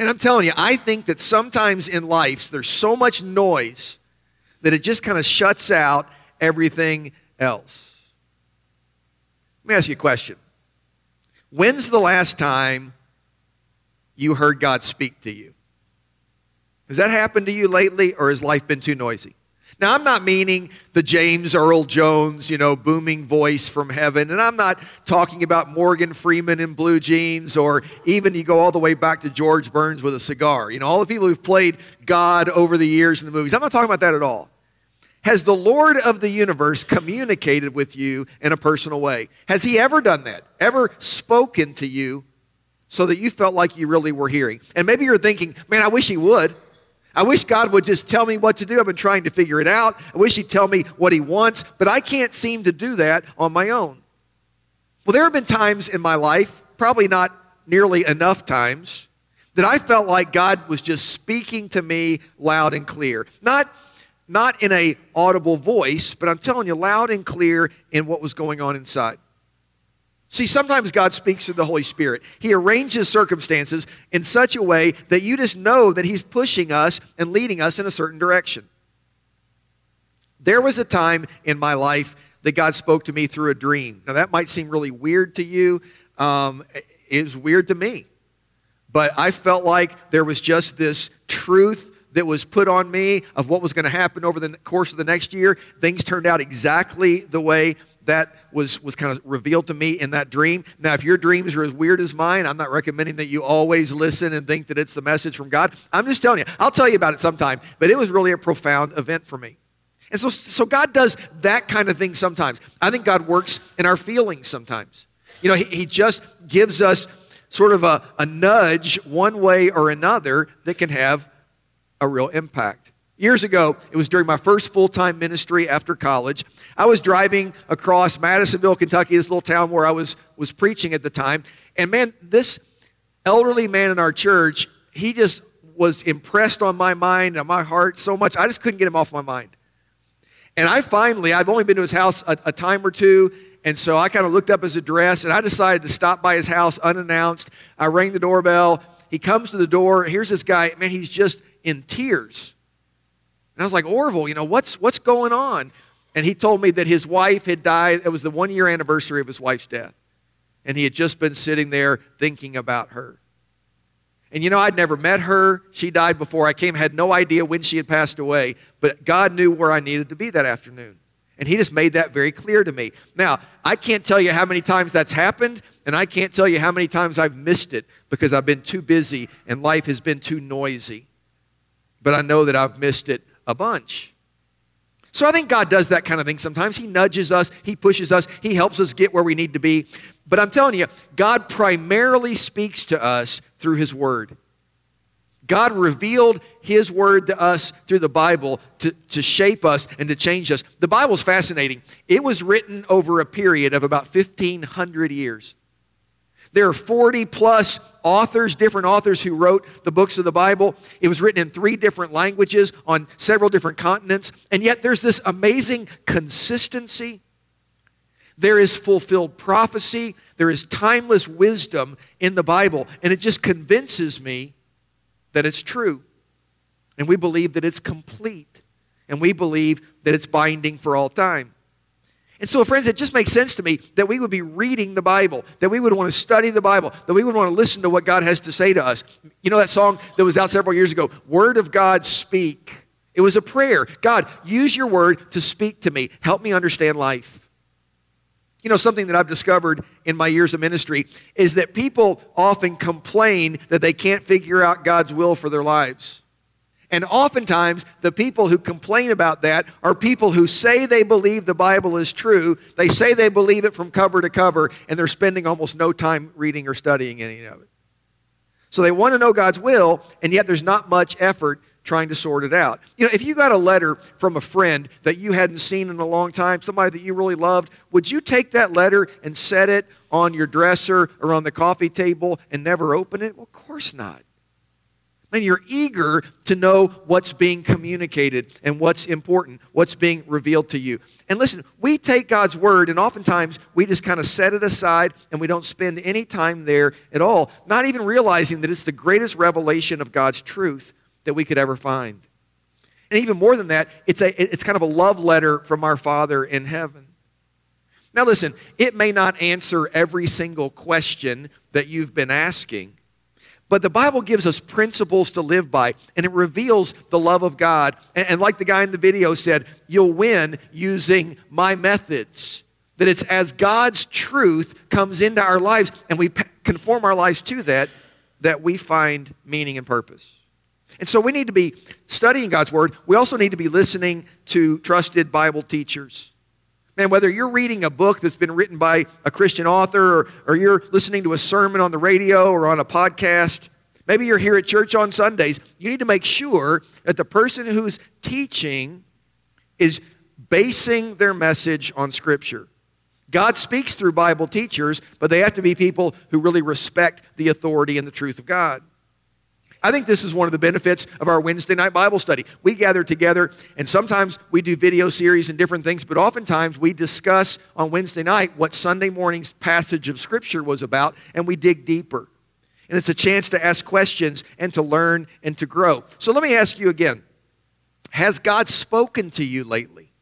And I'm telling you, I think that sometimes in life, there's so much noise that it just kind of shuts out everything else. Let me ask you a question. When's the last time you heard God speak to you? Has that happened to you lately, or has life been too noisy? Now, I'm not meaning the James Earl Jones, booming voice from heaven. And I'm not talking about Morgan Freeman in blue jeans, or even you go all the way back to George Burns with a cigar. All the people who've played God over the years in the movies. I'm not talking about that at all. Has the Lord of the universe communicated with you in a personal way? Has he ever done that? Ever spoken to you so that you felt like you really were hearing? And maybe you're thinking, man, I wish he would. I wish God would just tell me what to do. I've been trying to figure it out. I wish he'd tell me what he wants, but I can't seem to do that on my own. Well, there have been times in my life, probably not nearly enough times, that I felt like God was just speaking to me loud and clear. Not in an audible voice, but I'm telling you, loud and clear in what was going on inside. See, sometimes God speaks through the Holy Spirit. He arranges circumstances in such a way that you just know that he's pushing us and leading us in a certain direction. There was a time in my life that God spoke to me through a dream. Now, that might seem really weird to you. It was weird to me. But I felt like there was just this truth that was put on me of what was going to happen over the course of the next year. Things turned out exactly the way that was kind of revealed to me in that dream. Now, if your dreams are as weird as mine, I'm not recommending that you always listen and think that it's the message from God. I'm just telling you, I'll tell you about it sometime, but it was really a profound event for me. And so God does that kind of thing sometimes. I think God works in our feelings sometimes. He just gives us sort of a nudge one way or another that can have a real impact. Years ago, it was during my first full-time ministry after college. I was driving across Madisonville, Kentucky, this little town where I was preaching at the time. And man, this elderly man in our church, he just was impressed on my mind and my heart so much, I just couldn't get him off my mind. And I've only been to his house a time or two, and so I kind of looked up his address, and I decided to stop by his house unannounced. I rang the doorbell. He comes to the door. Here's this guy. Man, he's just in tears. And I was like, Orville, what's going on? And he told me that his wife had died. It was the 1-year anniversary of his wife's death. And he had just been sitting there thinking about her. And I'd never met her. She died before I came, had no idea when she had passed away. But God knew where I needed to be that afternoon. And he just made that very clear to me. Now, I can't tell you how many times that's happened, and I can't tell you how many times I've missed it because I've been too busy and life has been too noisy. But I know that I've missed it a bunch. So I think God does that kind of thing sometimes. He nudges us, he pushes us, he helps us get where we need to be. But I'm telling you, God primarily speaks to us through his word. God revealed his word to us through the Bible to shape us and to change us. The Bible's fascinating. It was written over a period of about 1,500 years. There are 40 plus authors, different authors who wrote the books of the Bible. It was written in 3 different languages on several different continents. And yet there's this amazing consistency. There is fulfilled prophecy. There is timeless wisdom in the Bible. And it just convinces me that it's true. And we believe that it's complete. And we believe that it's binding for all time. And so, friends, it just makes sense to me that we would be reading the Bible, that we would want to study the Bible, that we would want to listen to what God has to say to us. You know that song that was out several years ago, Word of God, Speak. It was a prayer. God, use your word to speak to me. Help me understand life. Something that I've discovered in my years of ministry is that people often complain that they can't figure out God's will for their lives. And oftentimes, the people who complain about that are people who say they believe the Bible is true. They say they believe it from cover to cover, and they're spending almost no time reading or studying any of it. So they want to know God's will, and yet there's not much effort trying to sort it out. If you got a letter from a friend that you hadn't seen in a long time, somebody that you really loved, would you take that letter and set it on your dresser or on the coffee table and never open it? Well, of course not. And you're eager to know what's being communicated and what's important, what's being revealed to you. And listen, we take God's word and oftentimes we just kind of set it aside and we don't spend any time there at all, not even realizing that it's the greatest revelation of God's truth that we could ever find. And even more than that, it's kind of a love letter from our Father in heaven. Now listen, it may not answer every single question that you've been asking, but the Bible gives us principles to live by, and it reveals the love of God. And like the guy in the video said, you'll win using my methods. That it's as God's truth comes into our lives, and we conform our lives to that, that we find meaning and purpose. And so we need to be studying God's Word. We also need to be listening to trusted Bible teachers. Man, whether you're reading a book that's been written by a Christian author or you're listening to a sermon on the radio or on a podcast, maybe you're here at church on Sundays, you need to make sure that the person who's teaching is basing their message on Scripture. God speaks through Bible teachers, but they have to be people who really respect the authority and the truth of God. I think this is one of the benefits of our Wednesday night Bible study. We gather together, and sometimes we do video series and different things, but oftentimes we discuss on Wednesday night what Sunday morning's passage of Scripture was about, and we dig deeper. And it's a chance to ask questions and to learn and to grow. So let me ask you again, has God spoken to you lately?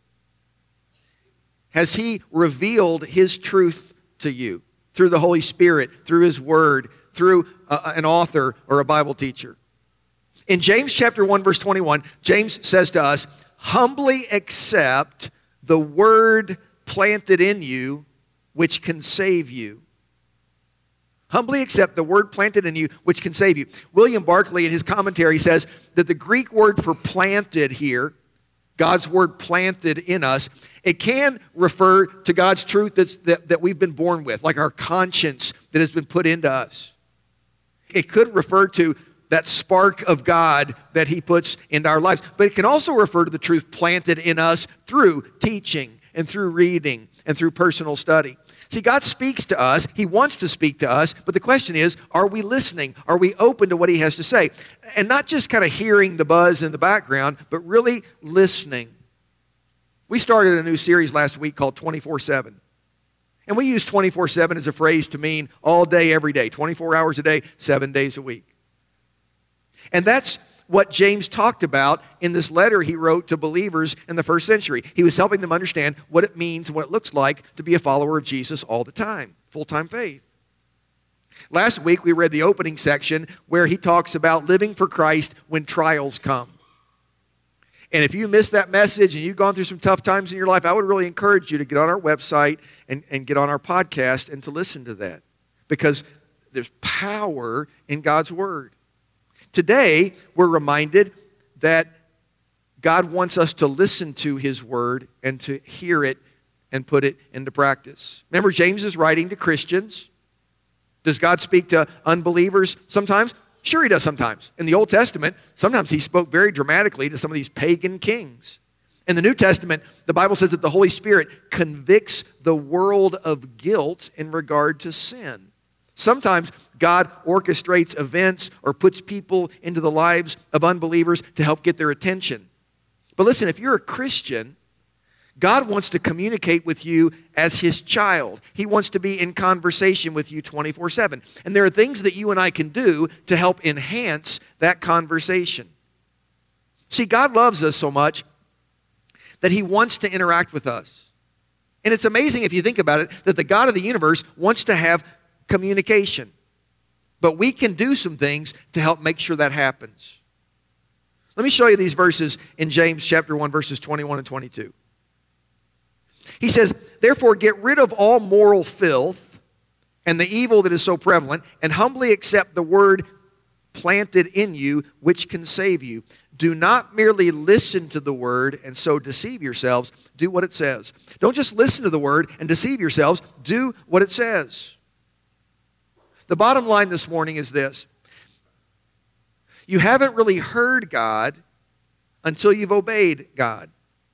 Has He revealed His truth to you through the Holy Spirit, through His Word, through an author or a Bible teacher? In James chapter 1, verse 21, James says to us, humbly accept the word planted in you, which can save you. Humbly accept the word planted in you, which can save you. William Barclay, in his commentary, says that the Greek word for planted here, God's word planted in us, it can refer to God's truth that we've been born with, like our conscience that has been put into us. It could refer to that spark of God that He puts into our lives. But it can also refer to the truth planted in us through teaching and through reading and through personal study. See, God speaks to us. He wants to speak to us. But the question is, are we listening? Are we open to what He has to say? And not just kind of hearing the buzz in the background, but really listening. We started a new series last week called 24/7. And we use 24/7 as a phrase to mean all day, every day, 24 hours a day, 7 days a week. And that's what James talked about in this letter he wrote to believers in the first century. He was helping them understand what it means and what it looks like to be a follower of Jesus all the time, full-time faith. Last week we read the opening section where he talks about living for Christ when trials come. And if you missed that message and you've gone through some tough times in your life, I would really encourage you to get on our website and get on our podcast and to listen to that. Because there's power in God's Word. Today, we're reminded that God wants us to listen to His Word and to hear it and put it into practice. Remember, James is writing to Christians. Does God speak to unbelievers sometimes? Sure, He does sometimes. In the Old Testament, sometimes He spoke very dramatically to some of these pagan kings. In the New Testament, the Bible says that the Holy Spirit convicts the world of guilt in regard to sin. Sometimes God orchestrates events or puts people into the lives of unbelievers to help get their attention. But listen, if you're a Christian, God wants to communicate with you as His child. He wants to be in conversation with you 24/7. And there are things that you and I can do to help enhance that conversation. See, God loves us so much that He wants to interact with us. And it's amazing if you think about it, that the God of the universe wants to have communication. But we can do some things to help make sure that happens. Let me show you these verses in James chapter 1, verses 21 and 22. He says, therefore get rid of all moral filth and the evil that is so prevalent, and humbly accept the word planted in you, which can save you. Do not merely listen to the word and so deceive yourselves. Do what it says. Don't just listen to the word and deceive yourselves. Do what it says. The bottom line this morning is this. You haven't really heard God until you've obeyed God.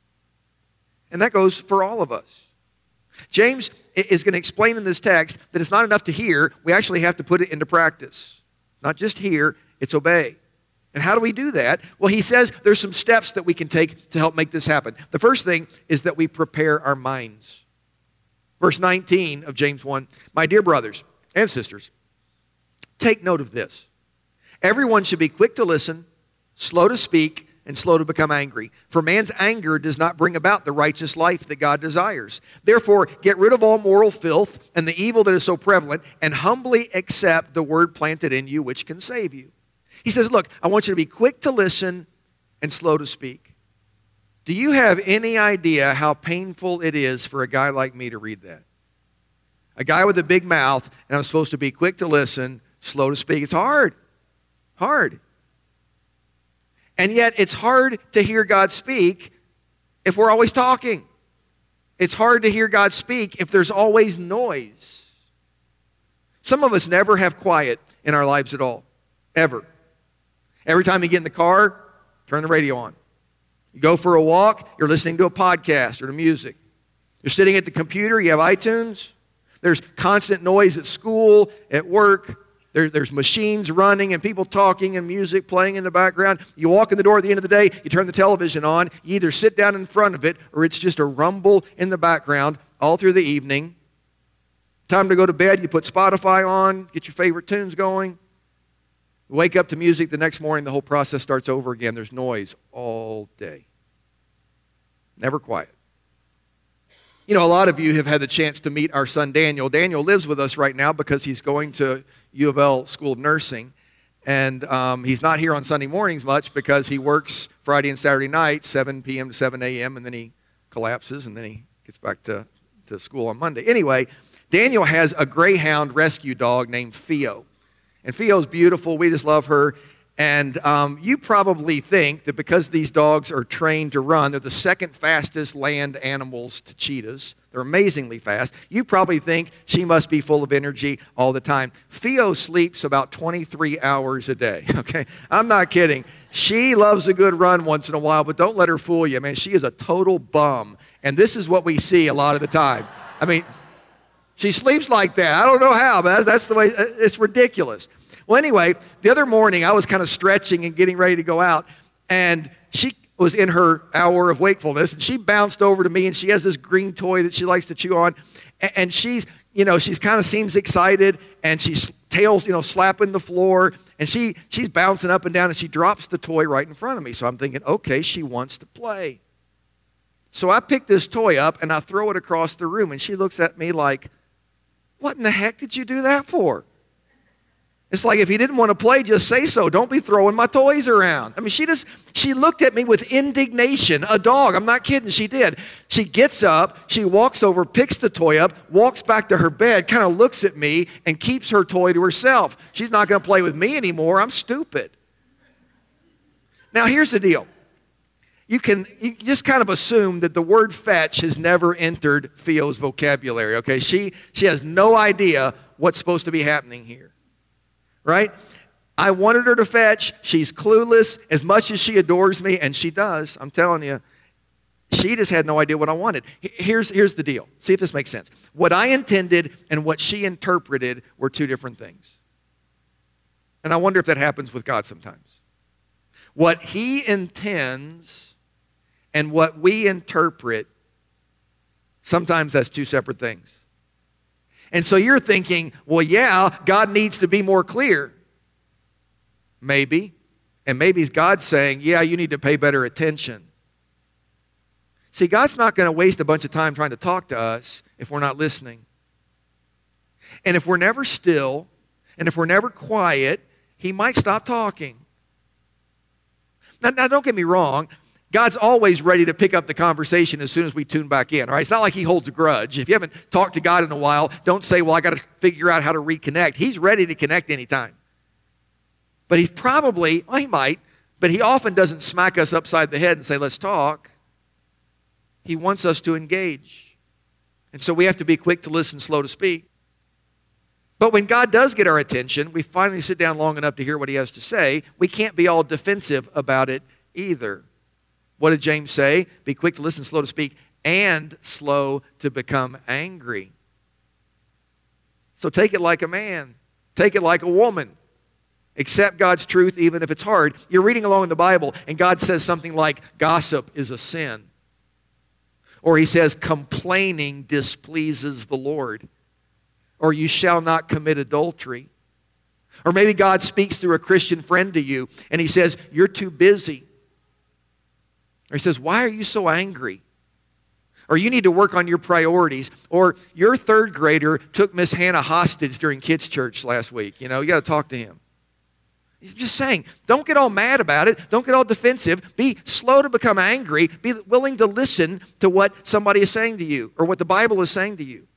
And that goes for all of us. James is going to explain in this text that it's not enough to hear. We actually have to put it into practice. Not just hear, it's obey. And how do we do that? Well, he says there's some steps that we can take to help make this happen. The first thing is that we prepare our minds. Verse 19 of James 1, my dear brothers and sisters, take note of this. Everyone should be quick to listen, slow to speak, and slow to become angry. For man's anger does not bring about the righteous life that God desires. Therefore, get rid of all moral filth and the evil that is so prevalent, and humbly accept the word planted in you, which can save you. He says, look, I want you to be quick to listen and slow to speak. Do you have any idea how painful it is for a guy like me to read that? A guy with a big mouth, and I'm supposed to be quick to listen, slow to speak. It's hard. Hard. And yet it's hard to hear God speak if we're always talking. It's hard to hear God speak if there's always noise. Some of us never have quiet in our lives at all. Ever. Every time you get in the car, turn the radio on. You go for a walk, you're listening to a podcast or to music. You're sitting at the computer, you have iTunes. There's constant noise at school, at work. There's machines running and people talking and music playing in the background. You walk in the door at the end of the day, you turn the television on, you either sit down in front of it or it's just a rumble in the background all through the evening. Time to go to bed, you put Spotify on, get your favorite tunes going. You wake up to music the next morning, the whole process starts over again. There's noise all day. Never quiet. You know, a lot of you have had the chance to meet our son Daniel. Daniel lives with us right now because he's going to U of L School of Nursing. And he's not here on Sunday mornings much because he works Friday and Saturday nights, 7 p.m. to 7 a.m., and then he collapses, and then he gets back to school on Monday. Anyway, Daniel has a greyhound rescue dog named Theo. And Theo's beautiful. We just love her. And you probably think that because these dogs are trained to run, they're the second fastest land animals to cheetahs. They're amazingly fast. You probably think she must be full of energy all the time. Theo sleeps about 23 hours a day, okay? I'm not kidding. She loves a good run once in a while, but don't let her fool you. Man, she is a total bum. And this is what we see a lot of the time. I mean, she sleeps like that. I don't know how, but that's the way. It's ridiculous. Well, anyway, the other morning I was kind of stretching and getting ready to go out, and she was in her hour of wakefulness, and she bounced over to me, and she has this green toy that she likes to chew on, and she's kind of seems excited, and she's tails, slapping the floor, and she's bouncing up and down, and she drops the toy right in front of me. So I'm thinking, okay, she wants to play. So I pick this toy up, and I throw it across the room, and she looks at me like, what in the heck did you do that for? It's like, if you didn't want to play, just say so. Don't be throwing my toys around. I mean, she looked at me with indignation. A dog, I'm not kidding, she did. She gets up, she walks over, picks the toy up, walks back to her bed, kind of looks at me, and keeps her toy to herself. She's not going to play with me anymore. I'm stupid. Now, here's the deal. You just kind of assume that the word fetch has never entered Theo's vocabulary, okay? She has no idea what's supposed to be happening here. Right? I wanted her to fetch. She's clueless as much as she adores me, and she does. I'm telling you, she just had no idea what I wanted. Here's the deal. See if this makes sense. What I intended and what she interpreted were two different things. And I wonder if that happens with God sometimes. What He intends and what we interpret, sometimes that's two separate things. And so you're thinking, well, yeah, God needs to be more clear. Maybe. And maybe God's saying, yeah, you need to pay better attention. See, God's not going to waste a bunch of time trying to talk to us if we're not listening. And if we're never still, and if we're never quiet, He might stop talking. Now don't get me wrong. God's always ready to pick up the conversation as soon as we tune back in. All right? It's not like He holds a grudge. If you haven't talked to God in a while, don't say, well, I got to figure out how to reconnect. He's ready to connect anytime. But He's probably, well, He might, but He often doesn't smack us upside the head and say, let's talk. He wants us to engage. And so we have to be quick to listen, slow to speak. But when God does get our attention, we finally sit down long enough to hear what He has to say. We can't be all defensive about it either. What did James say? Be quick to listen, slow to speak, and slow to become angry. So take it like a man. Take it like a woman. Accept God's truth even if it's hard. You're reading along in the Bible and God says something like gossip is a sin. Or he says complaining displeases the Lord. Or you shall not commit adultery. Or maybe God speaks through a Christian friend to you and he says you're too busy. Or he says, why are you so angry? Or you need to work on your priorities. Or your third grader took Miss Hannah hostage during kids' church last week. You got to talk to him. He's just saying, don't get all mad about it. Don't get all defensive. Be slow to become angry. Be willing to listen to what somebody is saying to you or what the Bible is saying to you.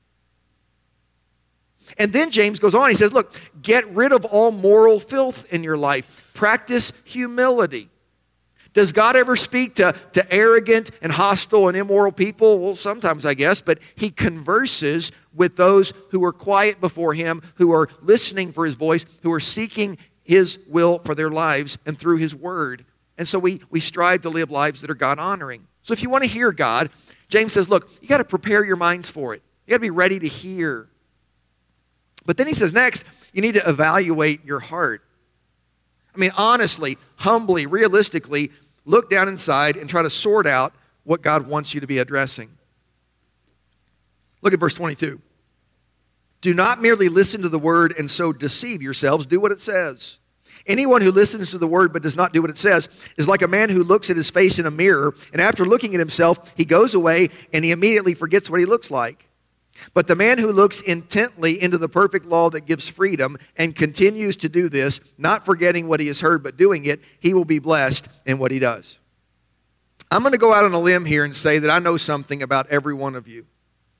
And then James goes on. He says, look, get rid of all moral filth in your life. Practice humility. Does God ever speak to arrogant and hostile and immoral people? Well, sometimes, I guess, but he converses with those who are quiet before him, who are listening for his voice, who are seeking his will for their lives and through his word. And so we strive to live lives that are God-honoring. So if you want to hear God, James says, look, you got to prepare your minds for it. You got to be ready to hear. But then he says next, you need to evaluate your heart. I mean, honestly, humbly, realistically, look down inside and try to sort out what God wants you to be addressing. Look at verse 22. Do not merely listen to the word and so deceive yourselves. Do what it says. Anyone who listens to the word but does not do what it says is like a man who looks at his face in a mirror, and after looking at himself, he goes away and he immediately forgets what he looks like. But the man who looks intently into the perfect law that gives freedom and continues to do this, not forgetting what he has heard but doing it, he will be blessed in what he does. I'm going to go out on a limb here and say that I know something about every one of you.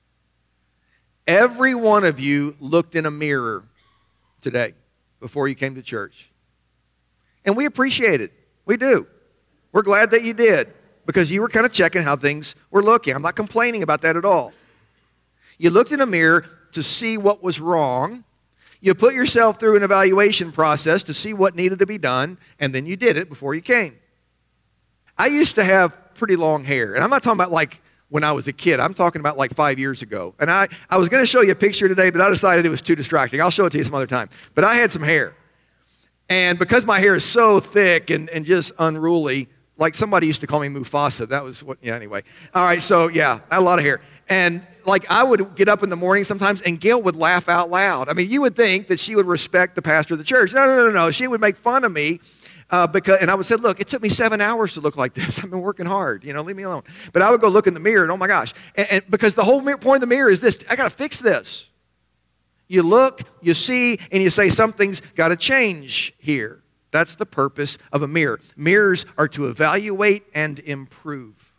Every one of you looked in a mirror today before you came to church. And we appreciate it. We do. We're glad that you did because you were kind of checking how things were looking. I'm not complaining about that at all. You looked in a mirror to see what was wrong. You put yourself through an evaluation process to see what needed to be done, and then you did it before you came. I used to have pretty long hair, and I'm not talking about like when I was a kid. I'm talking about like 5 years ago. And I was going to show you a picture today, but I decided it was too distracting. I'll show it to you some other time. But I had some hair. And because my hair is so thick and just unruly, like somebody used to call me Mufasa. That was what, yeah, anyway. All right, so yeah, I had a lot of hair. And like I would get up in the morning sometimes and Gail would laugh out loud. I mean, you would think that she would respect the pastor of the church. No. She would make fun of me. And I would say, look, it took me 7 hours to look like this. I've been working hard. Leave me alone. But I would go look in the mirror and oh my gosh. And because the whole point of the mirror is this, I got to fix this. You look, you see, and you say something's got to change here. That's the purpose of a mirror. Mirrors are to evaluate and improve.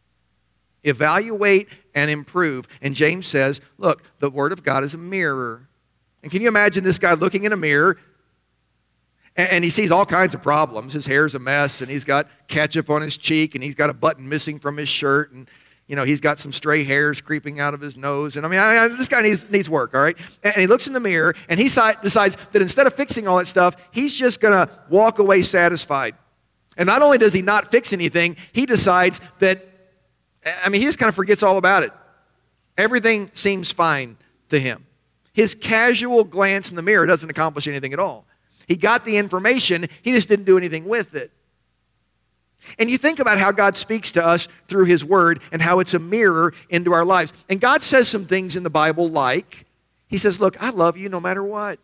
Evaluate and improve. And James says, look, the Word of God is a mirror. And can you imagine this guy looking in a mirror and he sees all kinds of problems. His hair's a mess, and he's got ketchup on his cheek, and he's got a button missing from his shirt, and he's got some stray hairs creeping out of his nose. And this guy needs work, all right? And he looks in the mirror, and he decides that instead of fixing all that stuff, he's just going to walk away satisfied. And not only does he not fix anything, he decides that, he just kind of forgets all about it. Everything seems fine to him. His casual glance in the mirror doesn't accomplish anything at all. He got the information, he just didn't do anything with it. And you think about how God speaks to us through His Word and how it's a mirror into our lives. And God says some things in the Bible like, He says, look, I love you no matter what.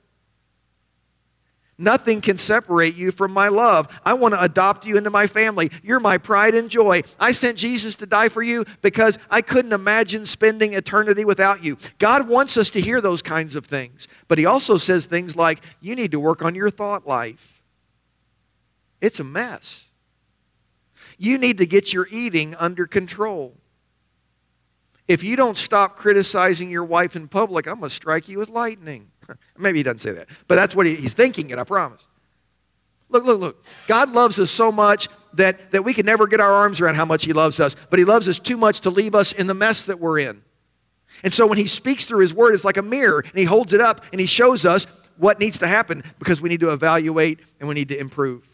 Nothing can separate you from my love. I want to adopt you into my family. You're my pride and joy. I sent Jesus to die for you because I couldn't imagine spending eternity without you. God wants us to hear those kinds of things. But He also says things like, you need to work on your thought life. It's a mess. You need to get your eating under control. If you don't stop criticizing your wife in public, I'm going to strike you with lightning. Maybe he doesn't say that, but that's what he's thinking it, I promise. Look. God loves us so much that we can never get our arms around how much He loves us, but He loves us too much to leave us in the mess that we're in. And so when He speaks through His Word, it's like a mirror, and He holds it up, and He shows us what needs to happen because we need to evaluate and we need to improve.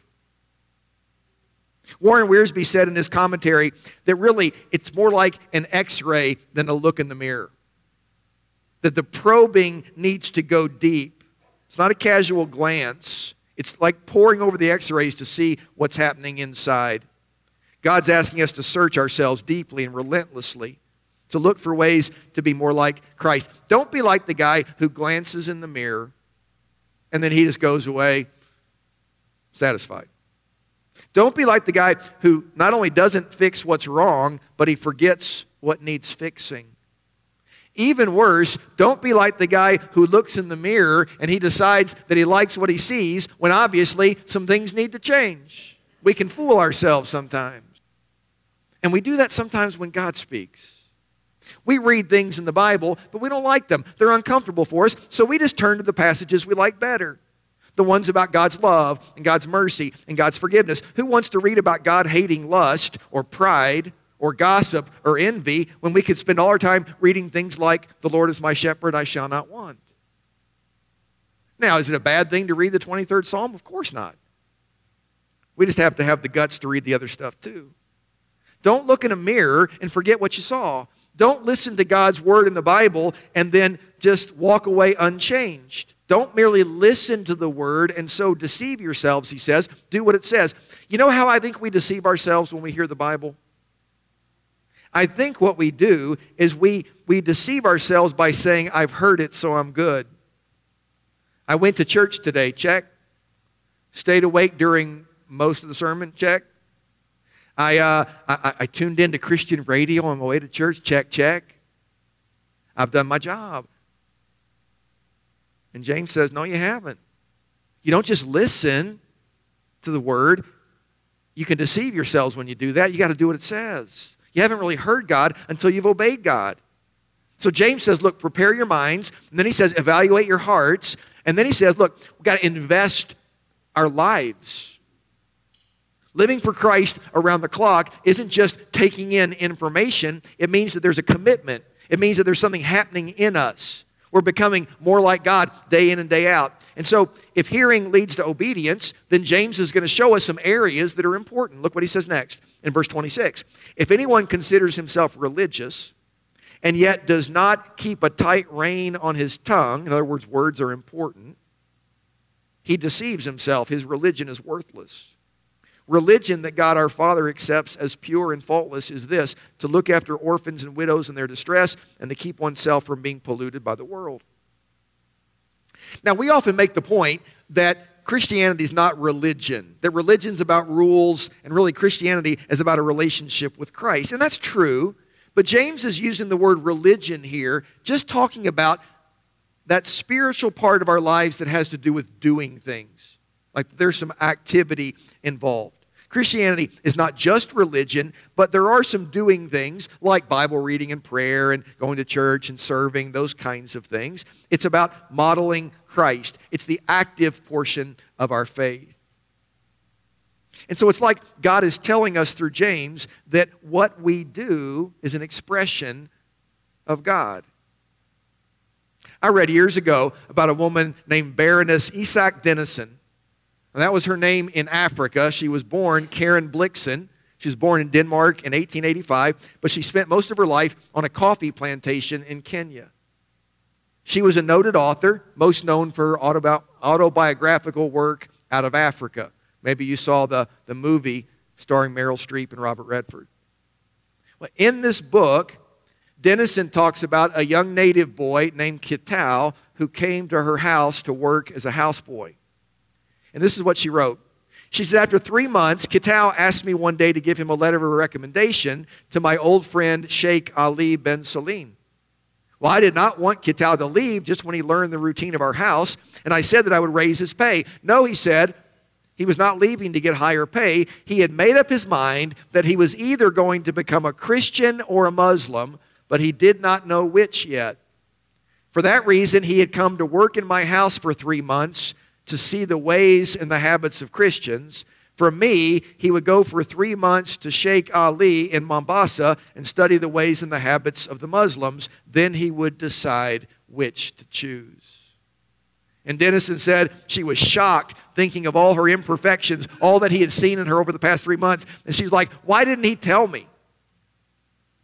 Warren Wiersbe said in his commentary that really it's more like an X-ray than a look in the mirror. That the probing needs to go deep. It's not a casual glance. It's like poring over the x-rays to see what's happening inside. God's asking us to search ourselves deeply and relentlessly, to look for ways to be more like Christ. Don't be like the guy who glances in the mirror and then he just goes away satisfied. Don't be like the guy who not only doesn't fix what's wrong, but he forgets what needs fixing. Even worse, don't be like the guy who looks in the mirror and he decides that he likes what he sees when obviously some things need to change. We can fool ourselves sometimes. And we do that sometimes when God speaks. We read things in the Bible, but we don't like them. They're uncomfortable for us, so we just turn to the passages we like better. The ones about God's love and God's mercy and God's forgiveness. Who wants to read about God hating lust or pride or gossip or envy when we could spend all our time reading things like, the Lord is my shepherd, I shall not want? Now, is it a bad thing to read the 23rd Psalm? Of course not. We just have to have the guts to read the other stuff too. Don't look in a mirror and forget what you saw. Don't listen to God's word in the Bible and then just walk away unchanged. Don't merely listen to the word and so deceive yourselves, he says. Do what it says. You know how I think we deceive ourselves when we hear the Bible? I think what we do is we deceive ourselves by saying, I've heard it, so I'm good. I went to church today, check. Stayed awake during most of the sermon, check. I tuned into Christian radio on my way to church, check. I've done my job. And James says, no, you haven't. You don't just listen to the word. You can deceive yourselves when you do that. You got to do what it says. You haven't really heard God until you've obeyed God. So James says, look, prepare your minds. And then he says, evaluate your hearts. And then he says, look, we've got to invest our lives. Living for Christ around the clock isn't just taking in information. It means that there's a commitment. It means that there's something happening in us. We're becoming more like God day in and day out. And so if hearing leads to obedience, then James is going to show us some areas that are important. Look what he says next in verse 26. If anyone considers himself religious and yet does not keep a tight rein on his tongue, in other words, words are important, he deceives himself. His religion is worthless. Religion that God our Father accepts as pure and faultless is this: to look after orphans and widows in their distress and to keep oneself from being polluted by the world. Now, we often make the point that Christianity is not religion, that religion's about rules, and really Christianity is about a relationship with Christ. And that's true, but James is using the word religion here, just talking about that spiritual part of our lives that has to do with doing things. Like there's some activity involved. Christianity is not just religion, but there are some doing things like Bible reading and prayer and going to church and serving, those kinds of things. It's about modeling Christ. It's the active portion of our faith. And so it's like God is telling us through James that what we do is an expression of God. I read years ago about a woman named Baroness Isak Dinesen. And that was her name in Africa. She was born Karen Blixen. She was born in Denmark in 1885, but she spent most of her life on a coffee plantation in Kenya. She was a noted author, most known for autobiographical work out of Africa. Maybe you saw the movie starring Meryl Streep and Robert Redford. Well, in this book, Dinesen talks about a young native boy named Kitao who came to her house to work as a houseboy. And this is what she wrote. She said, after 3 months, Kitao asked me one day to give him a letter of recommendation to my old friend Sheikh Ali Ben Salim. Well, I did not want Kitao to leave just when he learned the routine of our house, and I said that I would raise his pay. No, he said, he was not leaving to get higher pay. He had made up his mind that he was either going to become a Christian or a Muslim, but he did not know which yet. For that reason, he had come to work in my house for 3 months to see the ways and the habits of Christians. For me, he would go for 3 months to Sheikh Ali in Mombasa and study the ways and the habits of the Muslims. Then he would decide which to choose. And Dinesen said she was shocked thinking of all her imperfections, all that he had seen in her over the past 3 months. And she's like, why didn't he tell me?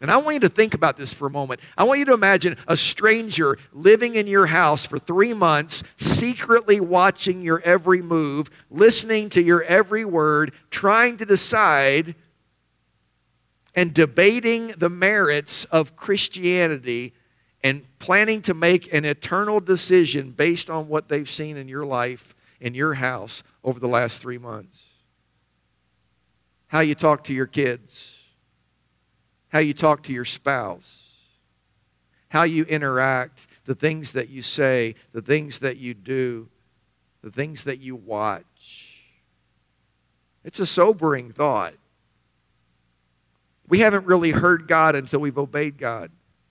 And I want you to think about this for a moment. I want you to imagine a stranger living in your house for 3 months, secretly watching your every move, listening to your every word, trying to decide and debating the merits of Christianity and planning to make an eternal decision based on what they've seen in your life, in your house, over the last 3 months. How you talk to your kids. How you talk to your spouse. How you interact. The things that you say. The things that you do. The things that you watch. It's a sobering thought. We haven't really heard God until we've obeyed God.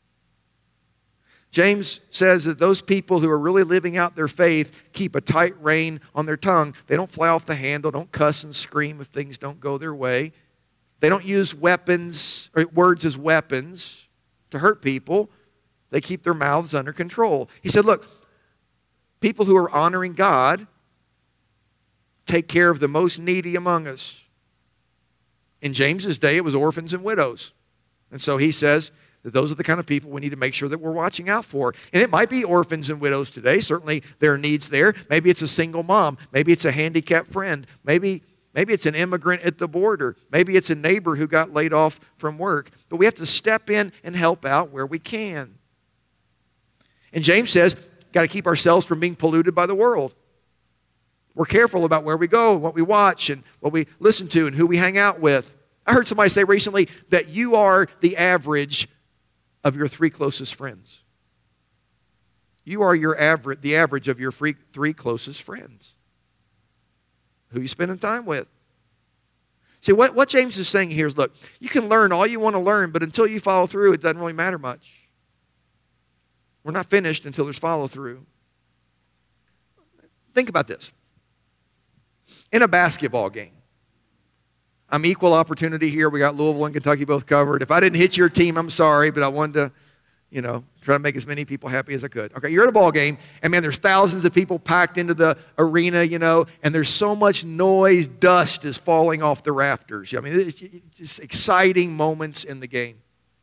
James says that those people who are really living out their faith keep a tight rein on their tongue. They don't fly off the handle, don't cuss and scream if things don't go their way. They don't use weapons or words as weapons to hurt people. They keep their mouths under control. He said, look, people who are honoring God take care of the most needy among us. In James's day, it was orphans and widows. And so he says that those are the kind of people we need to make sure that we're watching out for. And it might be orphans and widows today. Certainly there are needs there. Maybe it's a single mom. Maybe it's a handicapped friend. Maybe it's an immigrant at the border. Maybe it's a neighbor who got laid off from work. But we have to step in and help out where we can. And James says, got to keep ourselves from being polluted by the world. We're careful about where we go, what we watch, and what we listen to, and who we hang out with. I heard somebody say recently that you are the average of your 3 closest friends. You are the average of your 3 closest friends. Who you spending time with. See, what James is saying here is, look, you can learn all you want to learn, but until you follow through, it doesn't really matter much. We're not finished until there's follow through. Think about this. In a basketball game, I'm equal opportunity here. We got Louisville and Kentucky both covered. If I didn't hit your team, I'm sorry, but I wanted to, try to make as many people happy as I could. Okay, you're at a ball game, and man, there's thousands of people packed into the arena, and there's so much noise, dust is falling off the rafters. I mean, it's just exciting moments in the game.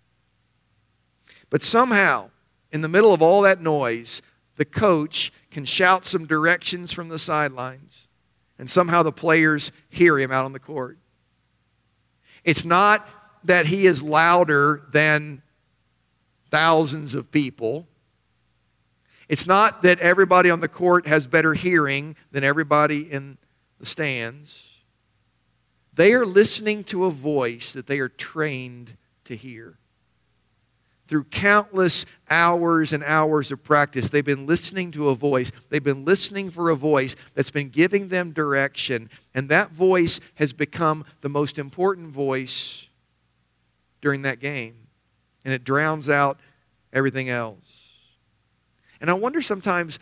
But somehow, in the middle of all that noise, the coach can shout some directions from the sidelines, and somehow the players hear him out on the court. It's not that he is louder than thousands of people. It's not that everybody on the court has better hearing than everybody in the stands. They are listening to a voice that they are trained to hear. Through countless hours and hours of practice, they've been listening to a voice. They've been listening for a voice that's been giving them direction. And that voice has become the most important voice during that game. And it drowns out everything else. And I wonder sometimes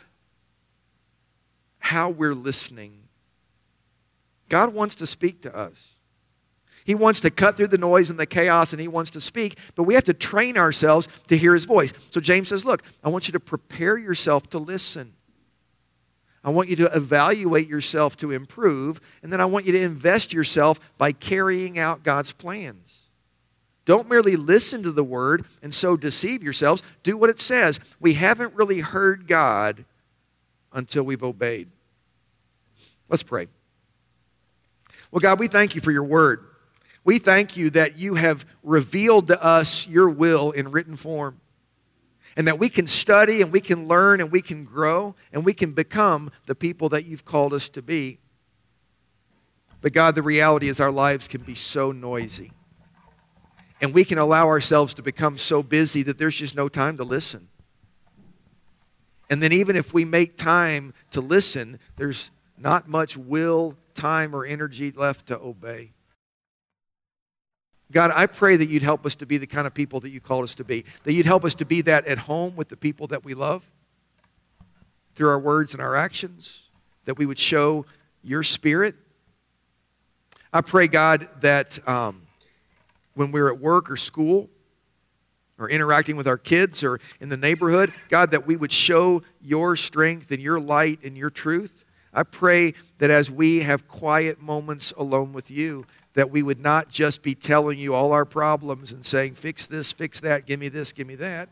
how we're listening. God wants to speak to us. He wants to cut through the noise and the chaos, and He wants to speak, but we have to train ourselves to hear His voice. So James says, look, I want you to prepare yourself to listen. I want you to evaluate yourself to improve, and then I want you to invest yourself by carrying out God's plans. Don't merely listen to the Word and so deceive yourselves. Do what it says. We haven't really heard God until we've obeyed. Let's pray. Well, God, we thank You for Your Word. We thank You that You have revealed to us Your will in written form, and that we can study and we can learn and we can grow and we can become the people that You've called us to be. But God, the reality is our lives can be so noisy, and we can allow ourselves to become so busy that there's just no time to listen. And then even if we make time to listen, there's not much will, time, or energy left to obey. God, I pray that You'd help us to be the kind of people that You called us to be. That You'd help us to be that at home with the people that we love. Through our words and our actions. That we would show Your Spirit. I pray, God, that when we're at work or school, or interacting with our kids or in the neighborhood, God, that we would show Your strength and Your light and Your truth. I pray that as we have quiet moments alone with You, that we would not just be telling you all our problems and saying, fix this, fix that, give me this, give me that,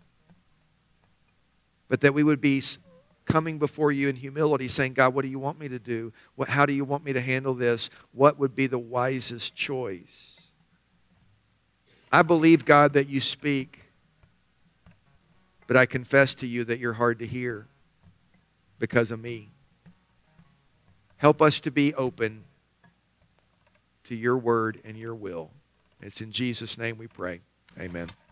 but that we would be coming before you in humility saying, God, what do you want me to do? How do you want me to handle this? What would be the wisest choice? I believe, God, that you speak, but I confess to you that you're hard to hear because of me. Help us to be open to your word and your will. It's in Jesus' name we pray. Amen.